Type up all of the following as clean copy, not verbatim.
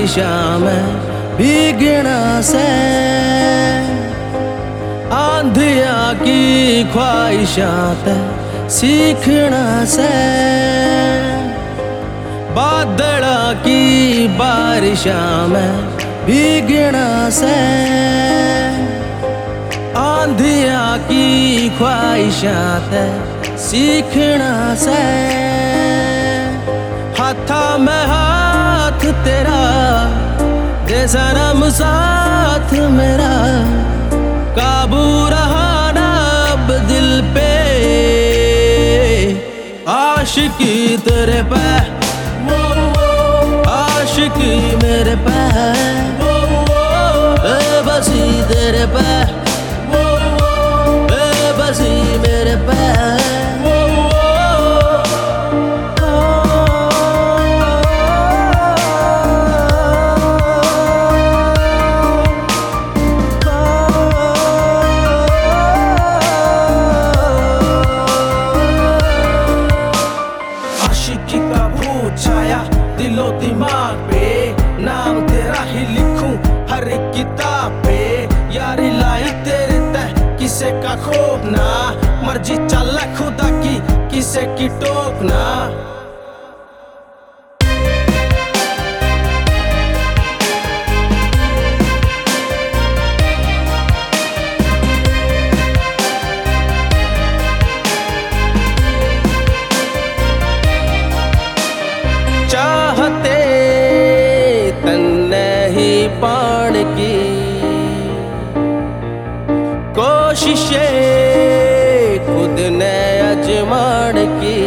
बारिशां में भीगना से, आंधिया की ख्वाहिशां सीखना से, बादला की बारिशां में भीगना से, आंधिया की ख्वाहिशां सीखना से। हाथा में हाथ तेरा दे सनम साथ मेरा, काबू रहा ना अब दिल पे, आशिकी तेरे पे, आशिकी मेरे पे, बेबसी तेरे पे, बेबसी मेरे पे। आशिकी का भूत छाया दिलो दिमाग पे, नाम तेरा ही लिखूं हर एक किताब पे, यारी लाई तेरे तय किसे का खौफ ना, मर्जी चल खुदा की किसे की टोकना। चाहते तन्ने ही पाण की कोशिशें खुद ने अजमान की,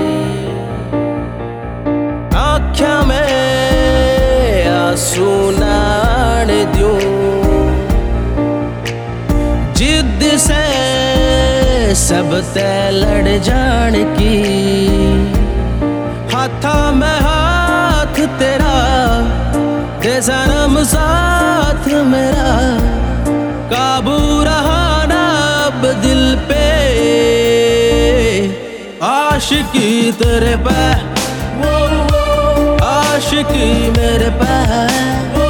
आँखों में आंसू नान दूं, जिद से सब तय लड़ जान की, हाथा में हाथ तेरा दे सनम साथ मेरा, काबू रहा ना अब दिल पे, आशिकी तेरे पे, आशिकी मेरे पे।